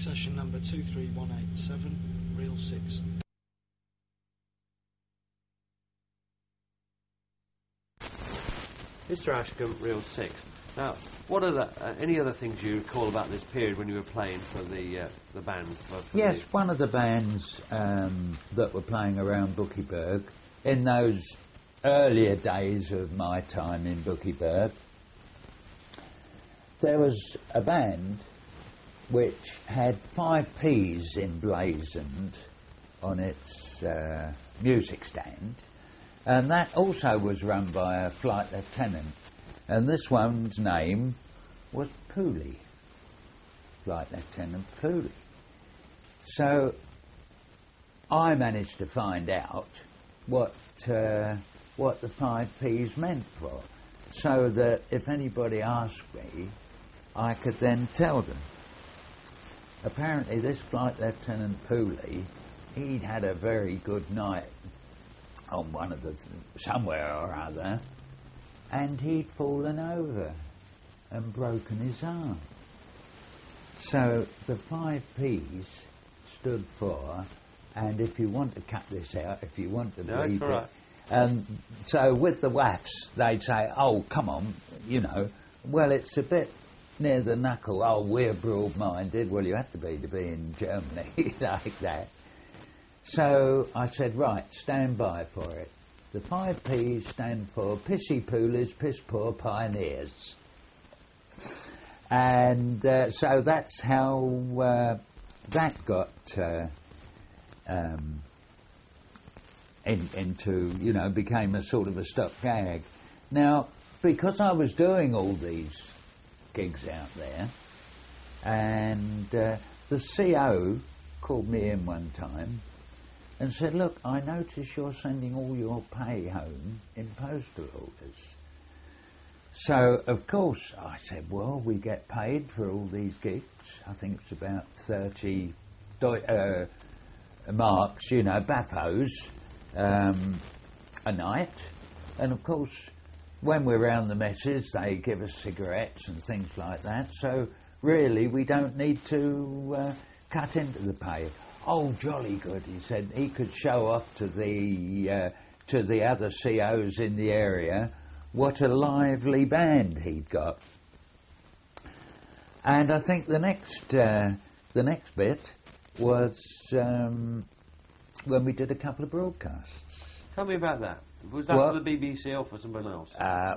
Session number 23187, reel 6. Mr. Ashcombe, reel 6. Now, what are any other things you recall about this period when you were playing for the band? Yes, one of the bands that were playing around Buckyburg in those earlier days of my time in Buckyburg, there was a band which had 5 Ps emblazoned on its music stand, and that also was run by a flight lieutenant, and this one's name was Pooley, Flight Lieutenant Pooley. So I managed to find out what the 5 Ps meant for, so that if anybody asked me, I could then tell them. Apparently this Flight Lieutenant Pooley, he'd had a very good night on one of somewhere or other, and he'd fallen over and broken his arm. So the 5 Ps stood for, and if you want to cut this out, if you want to bleep it, and so with the WAFs, they'd say, oh, come on, you know, well, it's a bit near the knuckle, oh, we're broad-minded. Well, you had to be in Germany like that. So I said, right, stand by for it. The 5 Ps stand for Pissy Poolers, Piss Poor Pioneers. And so that's how that got into, you know, became a sort of a stop gag. Now, because I was doing all these gigs out there, and the CO called me in one time and said, look, I notice you're sending all your pay home in postal orders. So, of course, I said, well, we get paid for all these gigs. I think it's about 30 marks, you know, baffos, a night. And, of course, when we're around the messes, they give us cigarettes and things like that. So, really, we don't need to cut into the pay. Oh, jolly good, he said. He could show off to the other COs in the area what a lively band he'd got. And I think the next bit was when we did a couple of broadcasts. Tell me about that. Was that for the BBC or for someone else?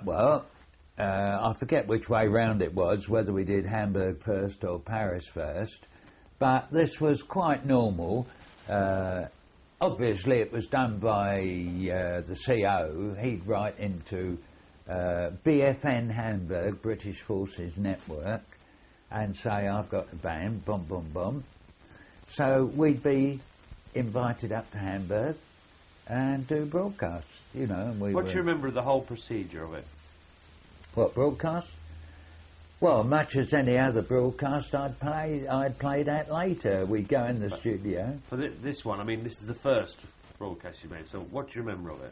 I forget which way round it was, whether we did Hamburg first or Paris first, but this was quite normal. Obviously it was done by the CO. He'd write into BFN Hamburg, British Forces Network, and say, I've got a band, boom, boom, boom. So we'd be invited up to Hamburg and do broadcasts, you know. And what do you remember of the whole procedure of it? What, broadcast? Well, much as any other broadcast I'd played at later. We'd go in the studio. For this one, I mean, this is the first broadcast you made, so what do you remember of it?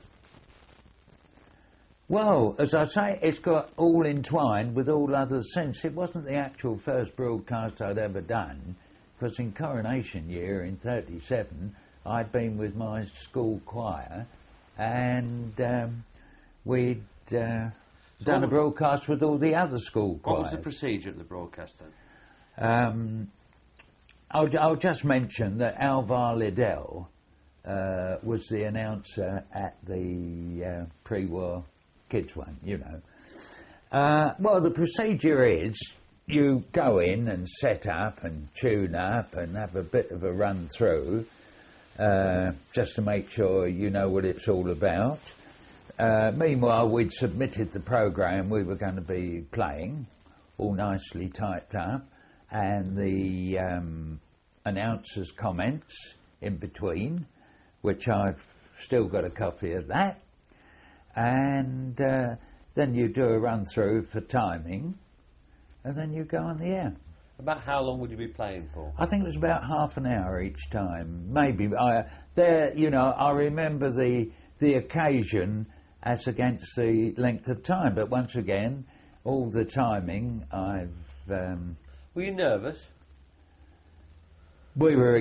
Well, as I say, it's got all entwined with all others since. It wasn't the actual first broadcast I'd ever done, because in Coronation Year in '37, I'd been with my school choir, and we'd done a broadcast with all the other school choirs. What was the procedure of the broadcast then? I'll just mention that Alvar Liddell was the announcer at the pre-war kids one, you know. Well, the procedure is you go in and set up and tune up and have a bit of a run through just to make sure you know what it's all about. Meanwhile, we'd submitted the programme we were going to be playing, all nicely typed up, and the announcer's comments in between, which I've still got a copy of that. And then you do a run-through for timing, and then you go on the air. About how long would you be playing for? I think it was about half an hour each time, maybe. I remember the occasion as against the length of time, but once again, all the timing, Were you nervous? We were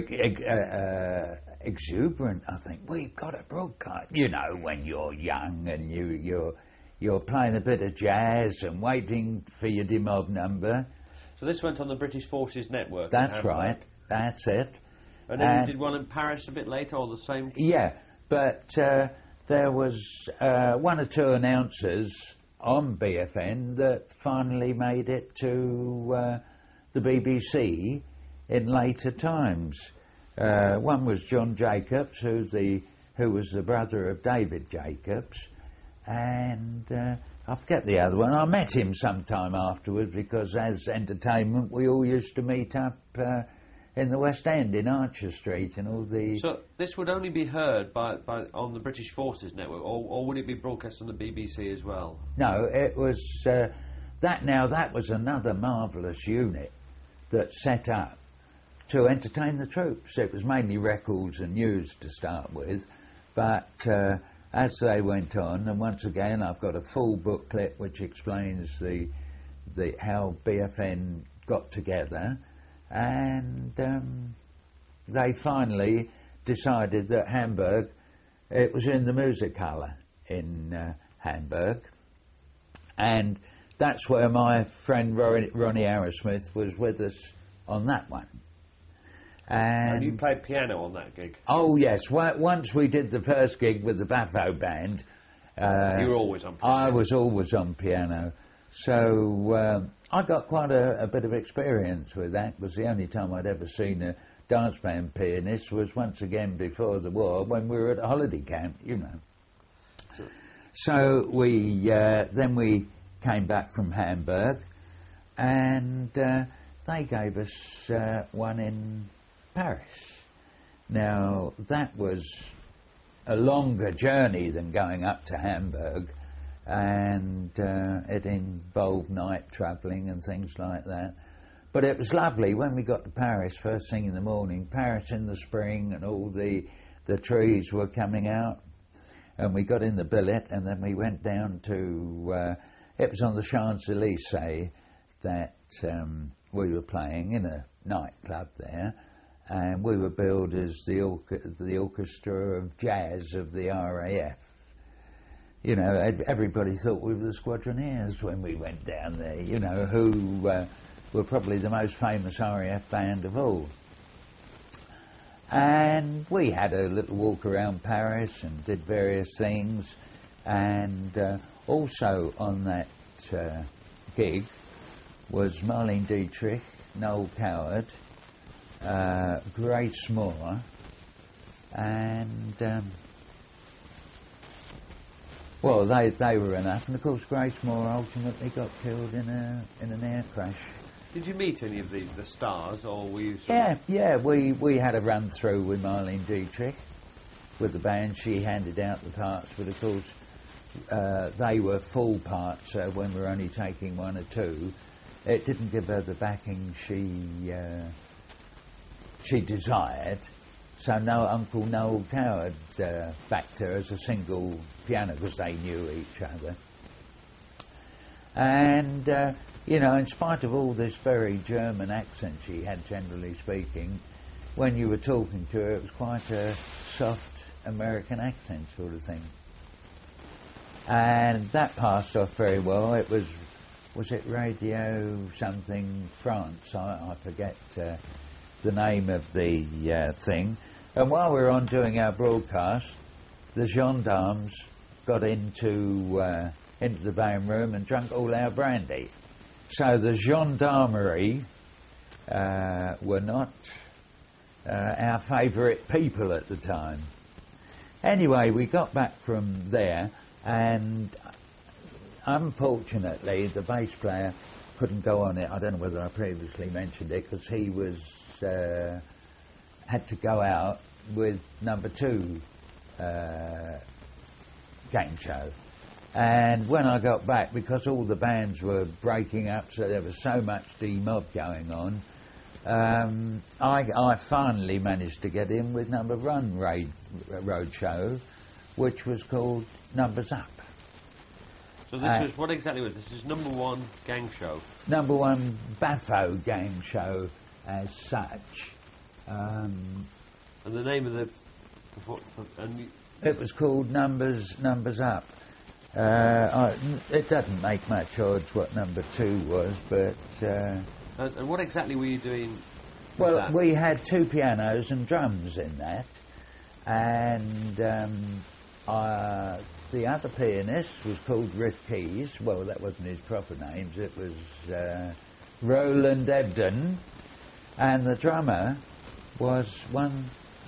exuberant, I think. We've got a broadcast. You know, when you're young and you're playing a bit of jazz and waiting for your Dimob number. So this went on the British Forces Network. That's right. That's it. And then you did one in Paris a bit later, or the same? Yeah, but there was one or two announcers on BFN that finally made it to the BBC in later times. One was John Jacobs, who was the brother of David Jacobs, and I forget the other one. I met him sometime afterwards because as entertainment we all used to meet up in the West End in Archer Street and all the... So this would only be heard by on the British Forces Network, or would it be broadcast on the BBC as well? No, it was... that was another marvellous unit that set up to entertain the troops. It was mainly records and news to start with, but as they went on, and once again I've got a full booklet which explains the how BFN got together, and they finally decided that Hamburg, it was in the Musikhalle in Hamburg, and that's where my friend Ronnie Arrowsmith was with us on that one. And you played piano on that gig? Oh yes, once we did the first gig with the Baffo band. You were always on piano? I was always on piano. So I got quite a bit of experience with that. It was the only time I'd ever seen a dance band pianist was once again before the war when we were at a holiday camp, you know. Sure. So then we came back from Hamburg and they gave us one in Paris. Now that was a longer journey than going up to Hamburg, and it involved night travelling and things like that. But it was lovely when we got to Paris first thing in the morning. Paris in the spring and all the trees were coming out, and we got in the billet and then we went down to it was on the Champs-Élysées that we were playing in a nightclub there, and we were billed as the orchestra of jazz of the RAF. You know, everybody thought we were the Squadroneers when we went down there, you know, who were probably the most famous RAF band of all. And we had a little walk around Paris and did various things, and also on that gig was Marlene Dietrich, Noel Coward, Grace Moore, and well, they were enough, and of course Grace Moore ultimately got killed in an air crash. Did you meet any of the stars, or were you? Yeah. We had a run through with Marlene Dietrich with the band. She handed out the parts, but of course they were full parts when we were only taking one or two. It didn't give her the backing she desired. So Uncle Noel Coward backed her as a single piano because they knew each other. And, you know, in spite of all this very German accent she had, generally speaking, when you were talking to her, it was quite a soft American accent sort of thing. And that passed off very well. It was it Radio something France? I forget the name of the thing. And while we were on doing our broadcast, the gendarmes got into the band room and drank all our brandy. So the gendarmerie were not our favourite people at the time. Anyway, we got back from there, and unfortunately the bass player couldn't go on it. I don't know whether I previously mentioned it, because he was had to go out with number 2 game show. And when I got back, because all the bands were breaking up, so there was so much Dimob going on, I finally managed to get in with number 1 road show, which was called Numbers Up. So this was, what exactly was this? This is number 1 gang show? Number 1 Baffo game show as such. And the name of the... It was called Numbers Up. It doesn't make much odds what number 2 was, but... and what exactly were you doing? Well, that? We had 2 pianos and drums in that, and the other pianist was called Riff Keys. Well, that wasn't his proper names. It was Roland Ebden, and the drummer was one...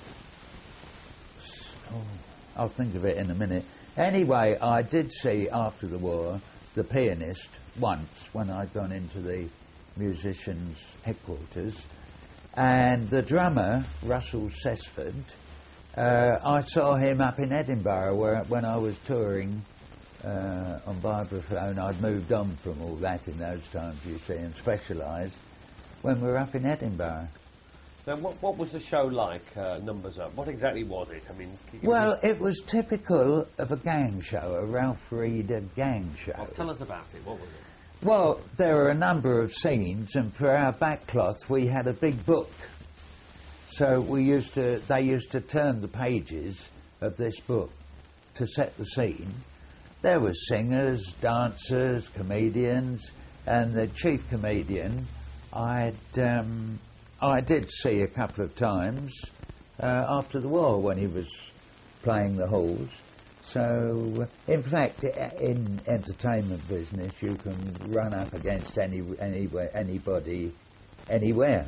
I'll think of it in a minute. Anyway, I did see after the war the pianist once when I'd gone into the musicians' headquarters, and the drummer, Russell Sesford, I saw him up in Edinburgh when I was touring on vibraphone. I'd moved on from all that in those times, you see, and specialised when we were up in Edinburgh. Now, what was the show like, Numbers Up? What exactly was it? I mean, well, it was typical of a gang show, a Ralph Reeder gang show. Well, tell us about it. What was it? Well, there were a number of scenes, and for our backcloth we had a big book. So they used to turn the pages of this book to set the scene. There were singers, dancers, comedians, and the chief comedian I did see a couple of times after the war when he was playing the halls. So, in fact, in entertainment business, you can run up against anybody, anywhere.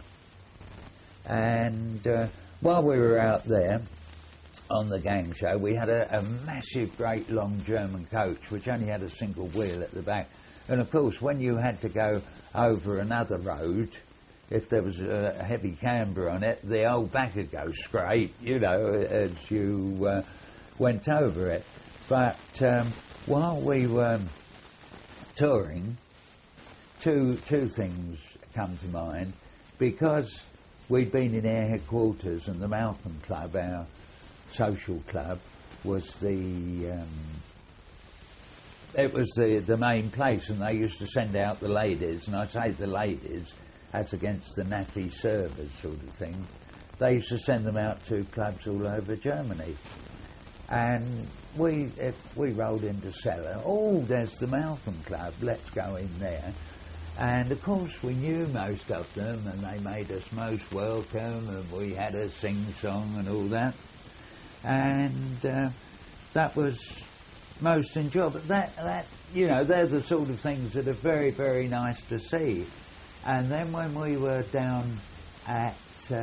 And while we were out there on the gang show, we had a massive, great, long German coach, which only had a single wheel at the back. And, of course, when you had to go over another road, if there was a heavy camber on it, the old back would go straight, you know, as you went over it. But while we were touring, two things come to mind. Because we'd been in our headquarters, and the Malcolm Club, our social club, was the main place, and they used to send out the ladies, and I say the ladies as against the naffy servers sort of thing. They used to send them out to clubs all over Germany. And we rolled into Celle. Oh, there's the Malcolm Club, let's go in there. And of course we knew most of them, and they made us most welcome, and we had a sing-song and all that. And that was most enjoyable. That you know, they're the sort of things that are very, very nice to see. And then when we were down at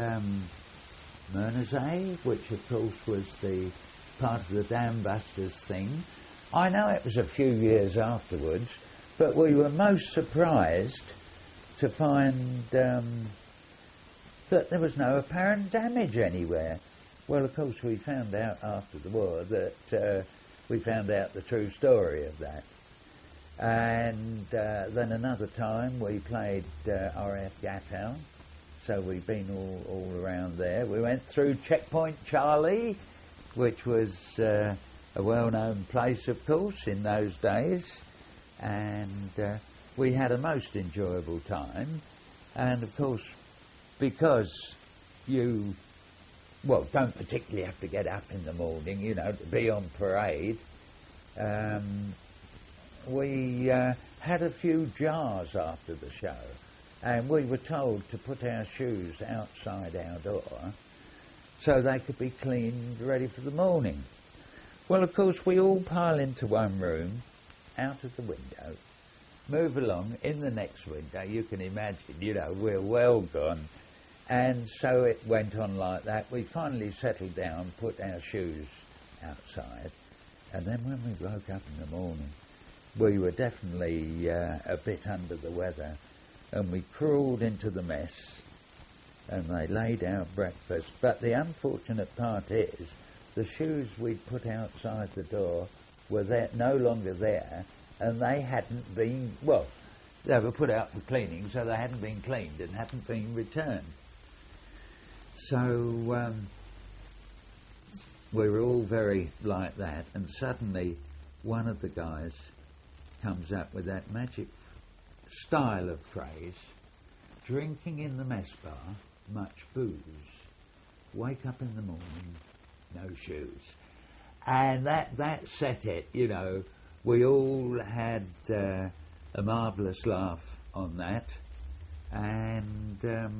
Mersey, which of course was the part of the Dam Busters thing, I know it was a few years afterwards, but we were most surprised to find that there was no apparent damage anywhere. Well, of course, we found out after the war that we found out the true story of that. And then another time we played RAF Gatow, so we've been all around there. We went through Checkpoint Charlie, which was a well-known place, of course, in those days, and we had a most enjoyable time. And of course, because you, well, don't particularly have to get up in the morning, you know, to be on parade, we had a few jars after the show, and we were told to put our shoes outside our door so they could be cleaned, ready for the morning. Well, of course, we all pile into one room, out of the window, move along. In the next window, you can imagine, you know, we're well gone. And so it went on like that. We finally settled down, put our shoes outside, and then when we woke up in the morning, we were definitely a bit under the weather, and we crawled into the mess, and they laid our breakfast. But the unfortunate part is, the shoes we'd put outside the door were there, no longer there, and they hadn't been, well, they were put out for cleaning, so they hadn't been cleaned and hadn't been returned. So we were all very like that, and suddenly one of the guys comes up with that magic style of phrase, drinking in the mess bar, much booze, wake up in the morning, no shoes. And that set it, you know. We all had a marvellous laugh on that. And,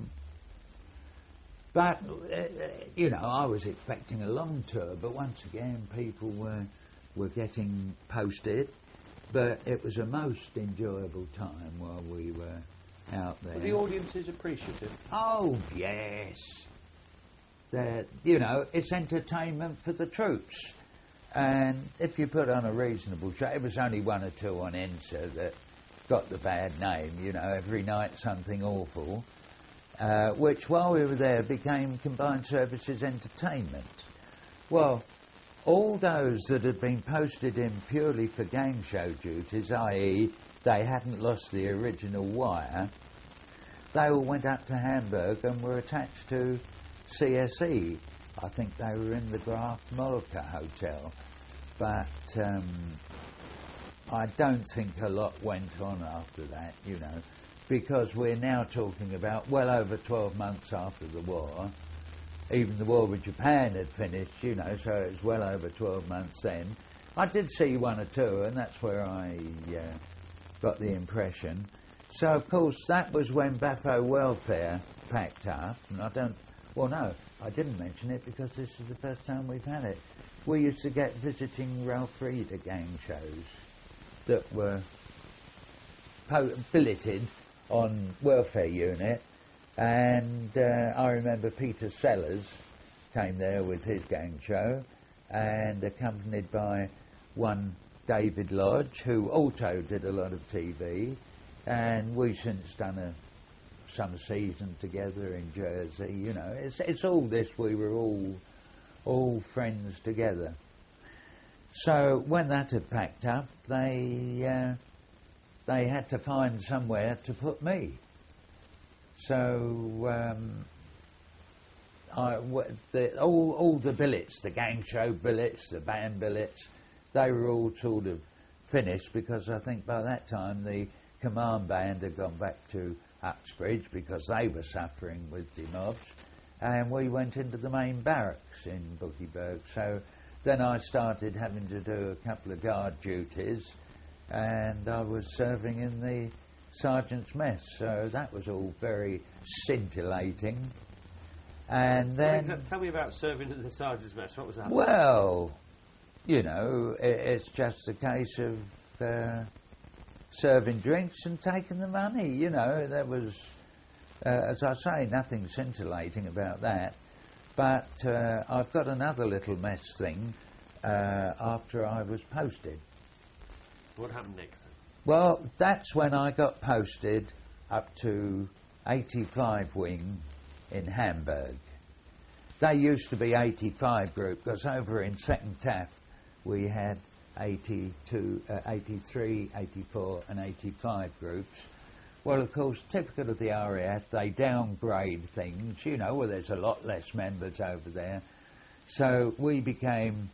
but, you know, I was expecting a long tour, but once again people were getting posted. But it was a most enjoyable time while we were out there. Were the audiences appreciative? Oh, yes. You know, it's entertainment for the troops. And if you put on a reasonable show, it was only one or two on Ensa that got the bad name, you know, every night something awful, which while we were there became Combined Services Entertainment. Well, all those that had been posted in purely for gang show duties, i.e. they hadn't lost the original wire, they all went up to Hamburg and were attached to CSE. I think they were in the Graf Molke Hotel, but I don't think a lot went on after that, you know, because we're now talking about well over 12 months after the war. Even the war with Japan had finished, you know, so it was well over 12 months then. I did see one or two, and that's where I got the impression. So, of course, that was when Bafo Welfare packed up, and I didn't mention it because this is the first time we've had it. We used to get visiting Ralph Reeder gang shows that were billeted on welfare unit, and I remember Peter Sellers came there with his gang show, and accompanied by one David Lodge, who also did a lot of TV, and we've since done some season together in Jersey. You know, it's all this. We were all friends together. So when that had packed up, they had to find somewhere to put me. So all the billets, the gang show billets, the band billets, they were all sort of finished, because I think by that time the command band had gone back to Uxbridge because they were suffering with the mobs, and we went into the main barracks in Buckyburg. So then I started having to do a couple of guard duties, and I was serving in the sergeant's mess, so that was all very scintillating. And then... Tell me about serving in the sergeant's mess. What was that? Well, you know, it's just a case of serving drinks and taking the money, you know. There was, as I say, nothing scintillating about that. But I've got another little mess thing after I was posted. What happened next then? Well, that's when I got posted up to 85 Wing in Hamburg. They used to be 85 group, because over in 2nd TAF we had 82, 83, 84 and 85 groups. Well, of course, typical of the RAF, they downgrade things, you know, well, there's a lot less members over there. So we became,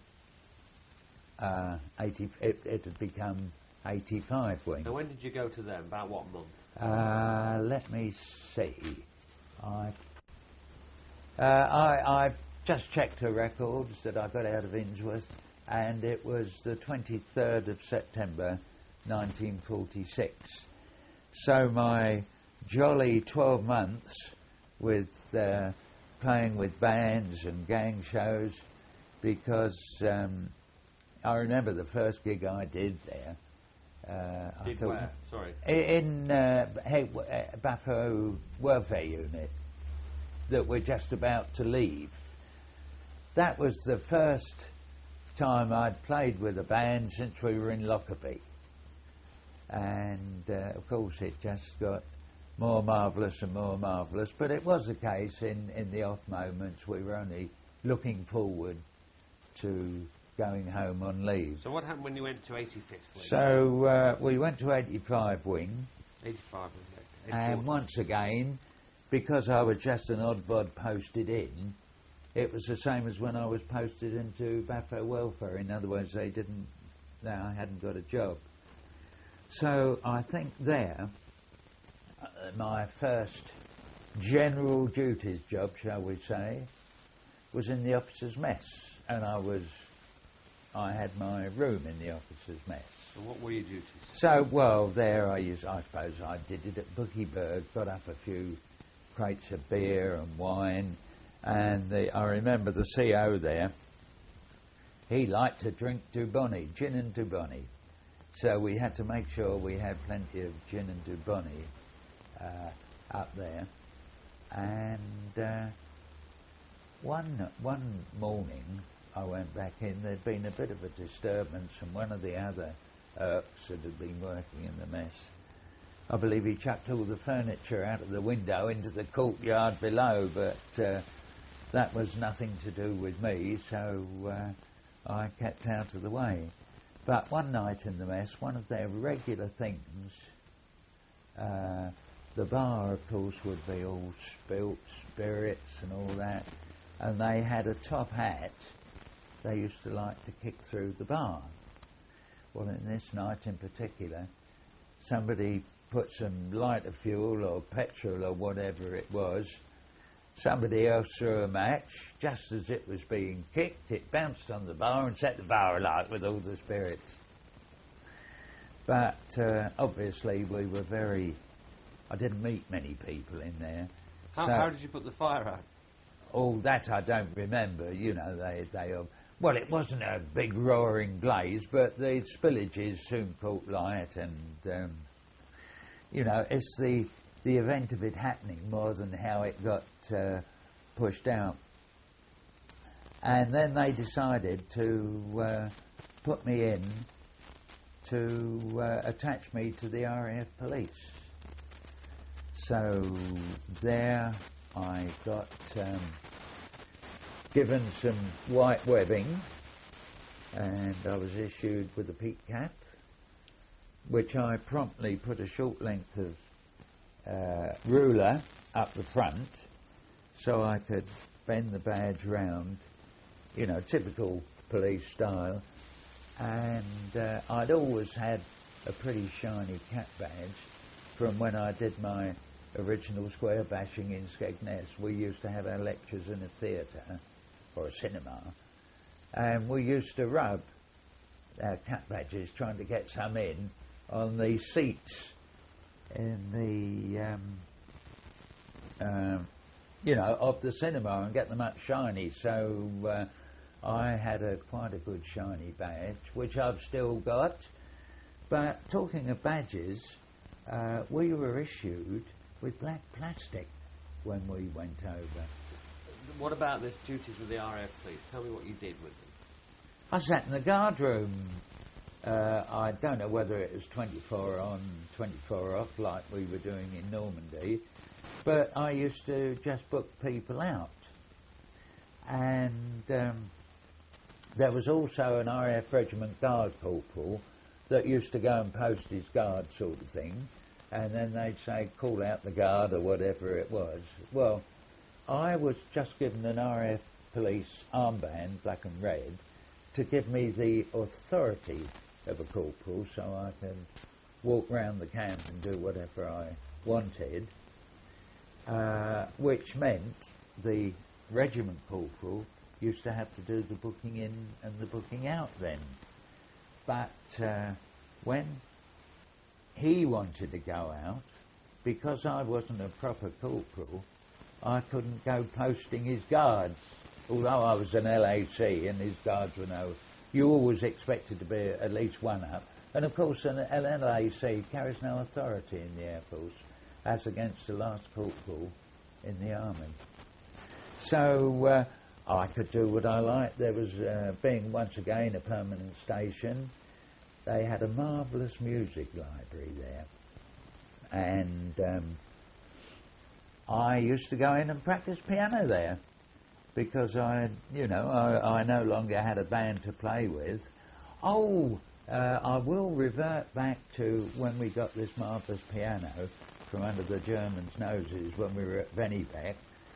it had become 85 Wing. So when did you go to them? About what month? Let me see. I just checked her records that I got out of Innsworth, and it was the 23rd of September 1946. So my jolly 12 months with playing with bands and gang shows, because I remember the first gig I did there. Where? Sorry. In Bafo Welfare Unit that we're just about to leave. That was the first time I'd played with a band since we were in Lockerbie. And of course it just got more marvellous and more marvellous, but it was the case in the off moments we were only looking forward to going home on leave. So what happened when you went to 85th Wing? So we went to 85 Wing. 85 was it? And once again, because I was just an odd bod posted in, it was the same as when I was posted into Bafo Welfare. In other words, I hadn't got a job. So I think there, my first general duties job, shall we say, was in the officers' mess, and I had my room in the officers' mess. So what were your duties? So, well, there I suppose I did it at Bookieburg, got up a few crates of beer and wine, and I remember the CO there, he liked to drink Dubonnet, gin and Dubonnet. So we had to make sure we had plenty of gin and Dubonnet up there. And one morning I went back in, there'd been a bit of a disturbance, and one of the other Erks that had been working in the mess, I believe he chucked all the furniture out of the window into the courtyard below, but that was nothing to do with me, so I kept out of the way. But one night in the mess, one of their regular things, the bar, of course, would be all spilt, spirits and all that, and they had a top hat they used to like to kick through the bar. Well, in this night in particular, somebody put some lighter fuel or petrol or whatever it was. Somebody else threw a match. Just as it was being kicked, it bounced on the bar and set the bar alight with all the spirits. But obviously we were I didn't meet many people in there. How did you put the fire out? All that I don't remember. Well, it wasn't a big roaring blaze, but the spillages soon caught light, and it's the event of it happening more than how it got pushed out. And then they decided to put me in to attach me to the RAF police. So there I got given some white webbing, and I was issued with a peak cap, which I promptly put a short length of ruler up the front so I could bend the badge round, typical police style. And I'd always had a pretty shiny cap badge from when I did my original square bashing in Skegness. We used to have our lectures in a theatre or a cinema, and we used to rub our cap badges, trying to get some in, on the seats in the of the cinema and get them up shiny. So I had quite a good shiny badge, which I've still got. But talking of badges, we were issued with black plastic when we went over. What about this duties with the RAF police? Tell me what you did with them. I sat in the guard room. I don't know whether it was 24 on, 24 off like we were doing in Normandy, but I used to just book people out. And there was also an RAF regiment guard corporal that used to go and post his guard sort of thing, and then they'd say, call out the guard or whatever it was. Well, I was just given an RAF police armband, black and red, to give me the authority of a corporal so I could walk round the camp and do whatever I wanted, which meant the regiment corporal used to have to do the booking in and the booking out then. But when he wanted to go out, because I wasn't a proper corporal, I couldn't go posting his guards, although I was an LAC and his guards were you always expected to be at least one up. And of course an LAC carries no authority in the Air Force as against the last corporal in the Army. So I could do what I liked. There was, being once again a permanent station, they had a marvellous music library there. And I used to go in and practice piano there because I no longer had a band to play with. I will revert back to when we got this marvellous piano from under the Germans' noses when we were at Vennebeck.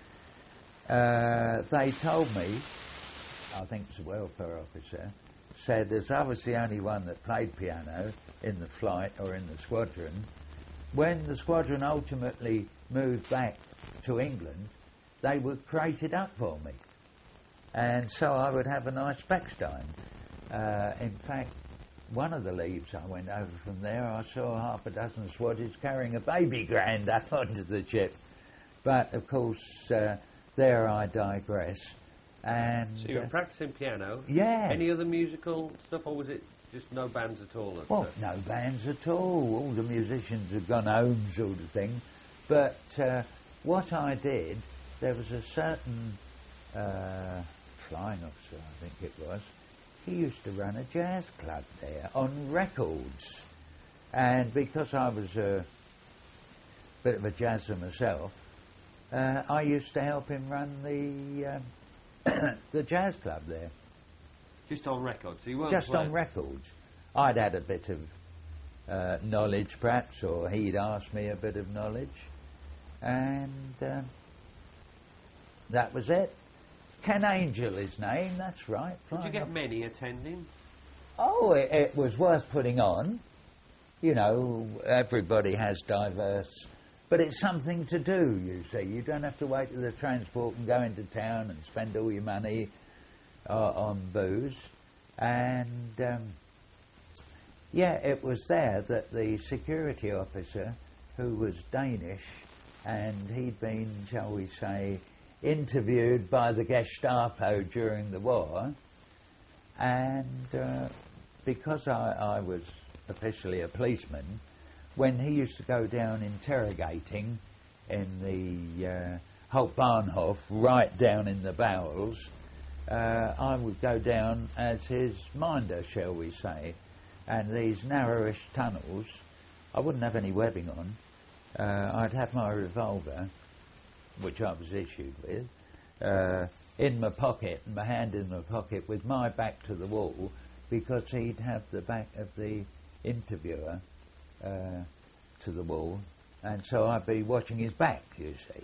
They told me, I think it was a welfare officer, said as I was the only one that played piano in the flight or in the squadron, when the squadron ultimately moved back to England, they would crate it up for me. and so I would have a nice Beckstein. In fact, one of the leaves I went over from there, I saw half a dozen swatties carrying a baby grand up onto the ship. But, of course, there I digress. And so you were practicing piano? Yeah. Any other musical stuff, or was it just no bands at all? Well, no bands at all. All the musicians had gone home, sort of thing. But what I did, there was a certain flying officer, I think it was. He used to run a jazz club there on records. And because I was a bit of a jazzer myself, I used to help him run the jazz club there. Just on records? So you weren't just playing? on records. I'd had a bit of knowledge, perhaps, or he'd asked me a bit of knowledge. And that was it. Ken Angel, his name, that's right. Did you get many attending? Oh, it was worth putting on. You know, everybody has diverse... But it's something to do, you see. You don't have to wait for the transport and go into town and spend all your money on booze. And, yeah, it was there that the security officer, who was Danish, and he'd been, shall we say, interviewed by the Gestapo during the war, and because I was officially a policeman, when he used to go down interrogating in the Hauptbahnhof, right down in the bowels, I would go down as his minder, shall we say, and these narrowish tunnels, I wouldn't have any webbing on, I'd have my revolver, which I was issued with, in my pocket, my hand in my pocket, with my back to the wall, because he'd have the back of the interviewer to the wall, and so I'd be watching his back, you see.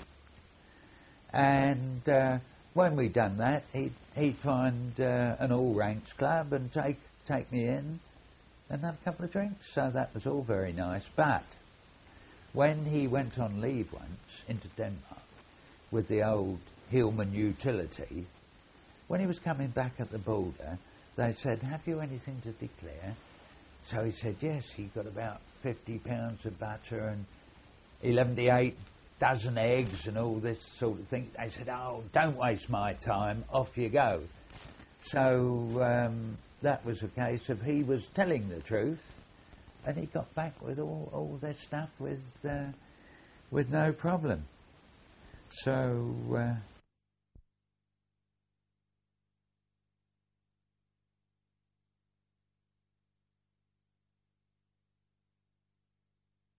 And when we'd done that, he'd find an all-ranks club and take me in and have a couple of drinks, so that was all very nice. But when he went on leave once into Denmark with the old Hillman utility, when he was coming back at the border, they said, "Have you anything to declare?" So he said, yes, he got about 50 pounds of butter and 78 dozen eggs and all this sort of thing. They said, "Oh, don't waste my time, off you go." So that was a case of he was telling the truth, and he got back with all this stuff with no problem. So